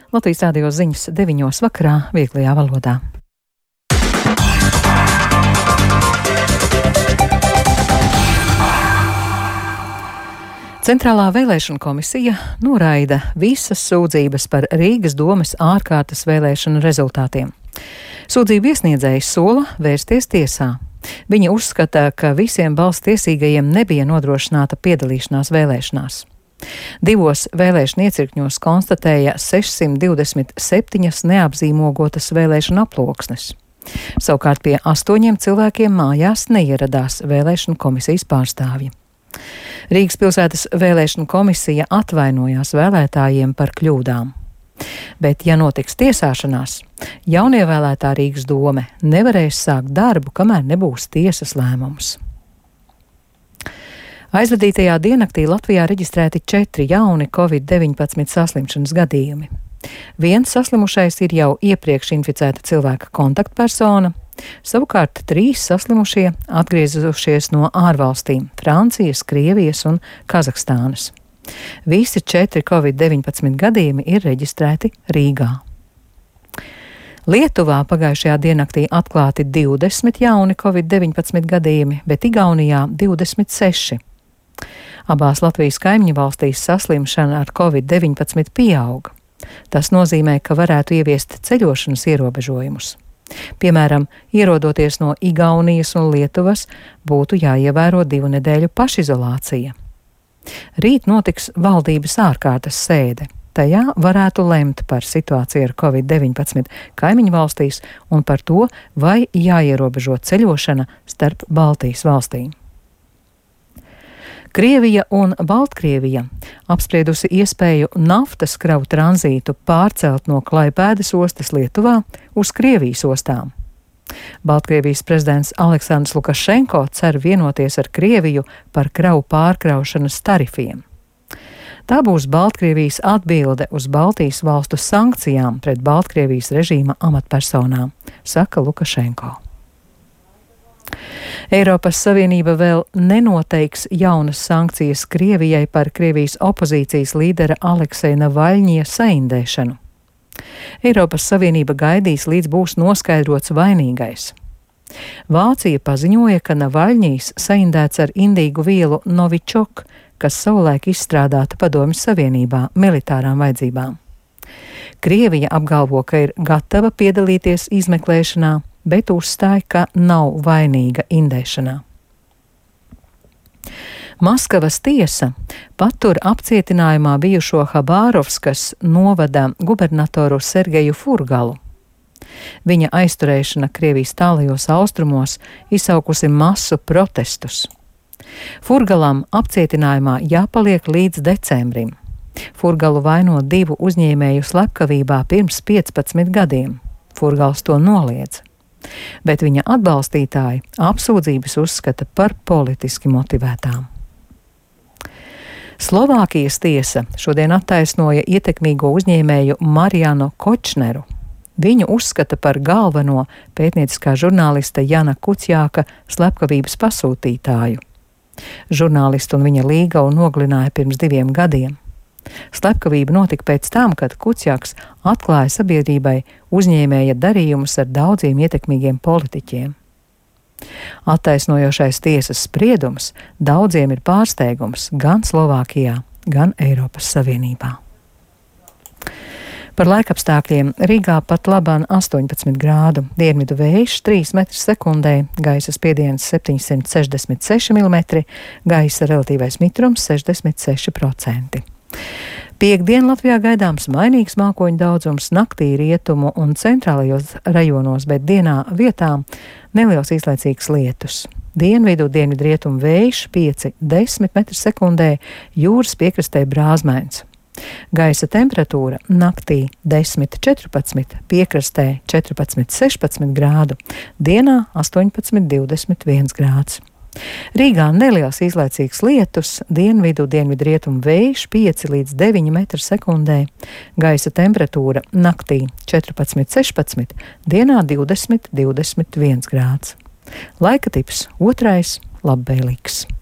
Latvijas Rādio ziņas 9 vakarā vieglajā valodā. Centrālā vēlēšana komisija noraida visas sūdzības par Rīgas domes ārkārtas vēlēšanu rezultātiem. Sūdzību iesniedzējs sola vērsties tiesā. Viņa uzskata, ka visiem balss tiesīgajiem nebija nodrošināta piedalīšanās vēlēšanās. 2 vēlēšanu iecirkņos konstatēja 627 neapzīmogotas vēlēšanu aploksnes. Savukārt pie 8 cilvēkiem mājās neieradās vēlēšanu komisijas pārstāvji. Rīgas pilsētas vēlēšanu komisija atvainojās vēlētājiem par kļūdām. Bet, ja notiks tiesāšanās, jaunievēlētā Rīgas dome nevarēs sākt darbu, kamēr nebūs tiesas lēmums. Aizvadītajā diennaktī Latvijā reģistrēti 4 jauni Covid-19 saslimšanas gadījumi. Viens saslimušais ir jau iepriekš inficēta cilvēka kontaktpersona, savukārt 3 saslimušie atgriezušies no ārvalstīm – Francijas, Krievijas un Kazahstānas. Visi 4 Covid-19 gadījumi ir reģistrēti Rīgā. Lietuvā pagājušajā diennaktī atklāti 20 jauni Covid-19 gadījumi, bet Igaunijā 26. Abās Latvijas kaimiņu valstīs saslimšana ar Covid-19 pieauga. Tas nozīmē, ka varētu ieviest ceļošanas ierobežojumus. Piemēram, ierodoties no Igaunijas un Lietuvas, būtu jāievēro 2 nedēļu pašizolācija. Rīt notiks valdības ārkārtas sēde. Tajā varētu lemt par situāciju ar Covid-19 kaimiņu valstīs un par to, vai jāierobežo ceļošana starp Baltijas valstīm. Krievija un Baltkrievija apspriedusi iespēju naftas kravu tranzītu pārcelt no Klaipēdas ostas Lietuvā uz Krievijas ostām. Baltkrievijas prezidents Aleksandrs Lukašenko cer vienoties ar Krieviju par kravu pārkraušanas tarifiem. Tā būs Baltkrievijas atbilde uz Baltijas valstu sankcijām pret Baltkrievijas režīma amatpersonām, saka Lukašenko. Eiropas Savienība vēl nenoteiks jaunas sankcijas Krievijai par Krievijas opozīcijas līdera Alekseja Navaļņija saindēšanu. Eiropas Savienība gaidīs, līdz būs noskaidrots vainīgais. Vācija paziņoja, ka Navaļņijs saindēts ar indīgu vielu Novičok, kas savulaik izstrādāta Padomju Savienībā militārām vajadzībām. Krievija apgalvo, ka ir gatava piedalīties izmeklēšanā, bet uzstāja, ka nav vainīga indēšanā. Maskavas tiesa patur apcietinājumā bijušo Habārovskas novada gubernatoru Sergeju Furgalu. Viņa aizturēšana Krievijas tālajos austrumos izsaukusi masu protestus. Furgalam apcietinājumā jāpaliek līdz decembrim. Furgalu vaino 2 uzņēmēju slepkavībā pirms 15 gadiem. Furgals to noliedz. Bet viņa atbalstītāji apsūdzības uzskata par politiski motivētām. Slovākijas tiesa šodien attaisnoja ietekmīgo uzņēmēju Marianu Kočneru. Viņu uzskata par galveno pētnieciskā žurnālista Jana Kucjāka slepkavības pasūtītāju. Žurnālistu un viņa līgavu nogalināja pirms 2 gadiem. Slepkavība notika pēc tam, kad Kucjāks atklāja sabiedrībai uzņēmēja darījumus ar daudziem ietekmīgiem politiķiem. Attaisnojošais tiesas spriedums daudziem ir pārsteigums gan Slovākijā, gan Eiropas Savienībā. Par laikapstākļiem Rīgā pat labāk 18 grādu, dienvidu vējš 3 metri sekundē, gaisa spiediens 766 mm, gaisa relatīvais mitrums 66%. Piektdien Latvijā gaidāms mainīgs mākoņu daudzums, naktī rietumu un centrālajos rajonos, bet dienā vietām neliels īslaicīgs lietus. Dienvidu rietumu vējš 5–10 metri sekundē, jūras piekrastē brāzmains. Gaisa temperatūra naktī 10–14, piekrastē 14–16 grādu, dienā 18–21 grāds. Rīgā neliels īslaicīgs lietus, dienvidu rietumu vējš 5–9 metri sekundē, gaisa temperatūra naktī 14–16, dienā 20–21 grāds. Laika tips 2. labvēlīgs.